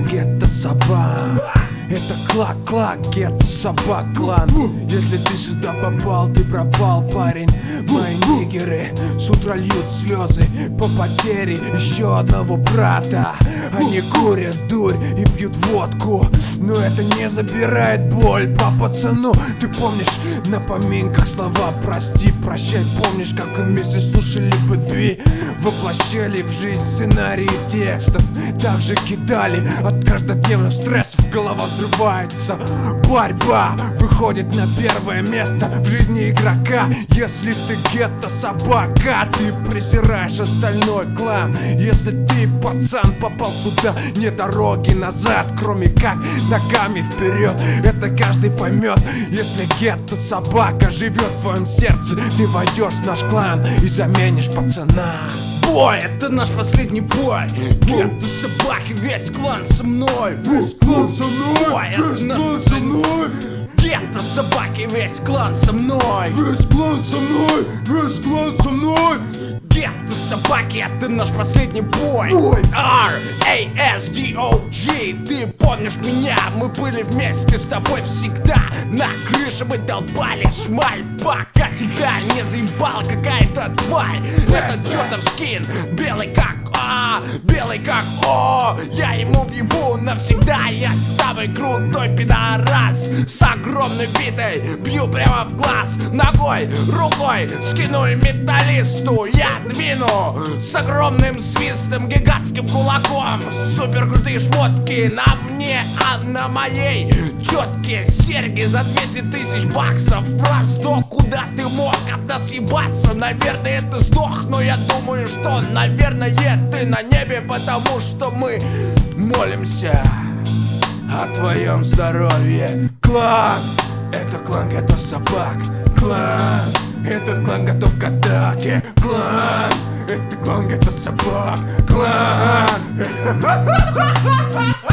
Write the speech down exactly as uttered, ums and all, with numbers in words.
клан гетто собак. Это клак-клак, гетто собак клан. Если ты сюда попал, ты пропал, парень. Мои нигеры с утра льют слезы по потере еще одного брата. Они курят дурь и пьют водку, но это не забирает боль по пацану. Ты помнишь на поминках слова прости, прощай? Помнишь, как мы вместе слушали би би, воплощали в жизнь сценарии текстов, также кидали от каждодневных стрессов, голова взрывается. Борьба выходит на первое место в жизни игрока. Если ты гетто собака, ты презираешь остальной клан. Если ты, пацан, попал сюда, не дороги назад, кроме как ногами вперед. Это каждый поймет. Если гетто собака живет в твоем сердце, ты войдешь в наш клан и заменишь пацана. Бой, это наш последний бой. Гетто собаки, весь клан со мной. Весь клан со мной. Бой, это наш последний. Гетто собаки, весь клан со мной. Весь клан со мной. Весь клан со мной. Гетто собаки, это наш последний бой. Бой. ар эй эс ди о джи, ты помнишь меня? Мы были вместе с тобой всегда. На крыше мы долбали шмаль, пока тебя не заебала какая-то тварь. Это чертов скин, белый как А, белый как О. Я ему въебу навсегда. Я самый крутой пидорас с огромной битой, бью прямо в глаз. Ногой, рукой скину металлисту. Я двину с огромным свистом, гигантским кулаком. Супер крутые шмотки на мне, а на моей четкие серьги за двести тысяч баксов. Просто куда ты мог от нас ебаться? Наверное, ты сдох, но я думаю, что, наверное, ты на небе, потому что мы молимся о твоем здоровье. Клан, это клан гетто собак. Клан, этот клан готов к атаке. Клан, это клан гетто собак. Клан.